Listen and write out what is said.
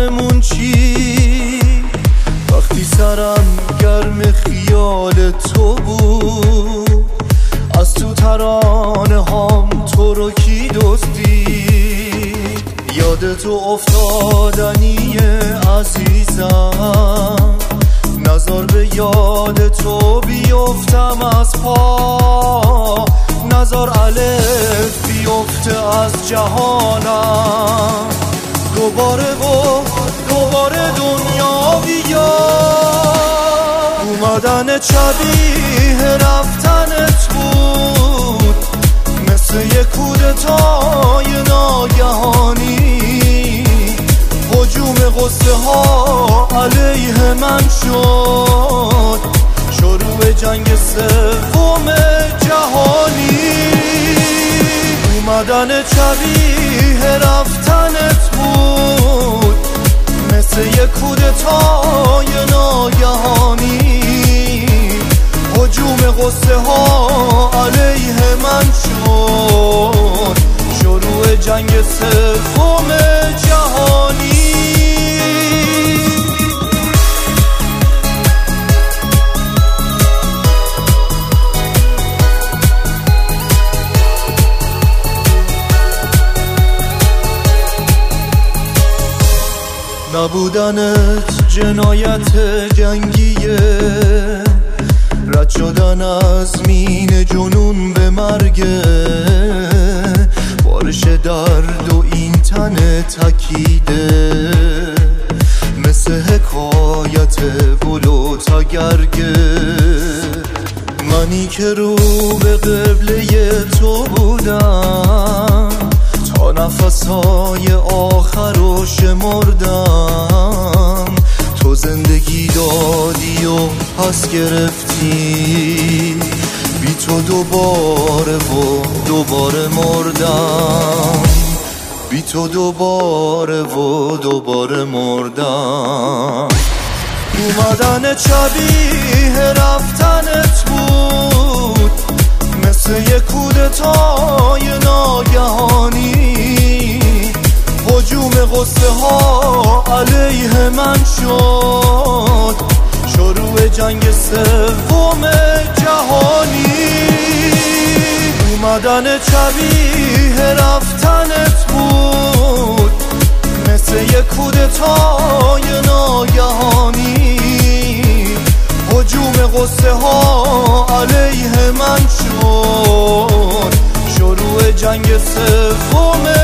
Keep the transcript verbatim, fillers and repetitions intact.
آسمون چی؟ وقتی سرم گرم خیال تو بود، از تو ترانه هام تو رو کی دزدید؟ یاد تو افتادنی عزیزم، نظر به یاد تو بیفتم از پا، نظر الف بیفته از جهانم. دوباره و دوباره دنیا بیا، اومدن شبیه رفتنت بود، مثل یک کودتای ناگهانی. هجوم غصه ها علیه من شد، شروع جنگ سوم جهانی. اومدن شبیه رفتنت بود، مثل یک کودتای ناگهانی. هجوم غصه ها علیه من شد، شروع جنگ سوم جهانی. نبودنت جنایت جنگیه، رد شدن از مین جنون به مرگه. بارش درد و این تن تکیده، مثل حکایت بلو تگرگه. منی که رو به قبله تو بودم، تا نفسهای آخر رو شمردم. تو زندگی دادی و پس گرفتی، بی تو دوباره و دوباره مردم، بی تو دوباره و دوباره مردم. اومدن شبیه رفتنت بود، مثل یک کودتای ناگهانی. هجوم غصه ها علیه من شد، شروع جنگ سوم جهانی. اومدن شبیه رفتنت بود، مثل یک کودتای ناگهانی. هجوم غصه ها علیه من شد، شروع جنگ سوم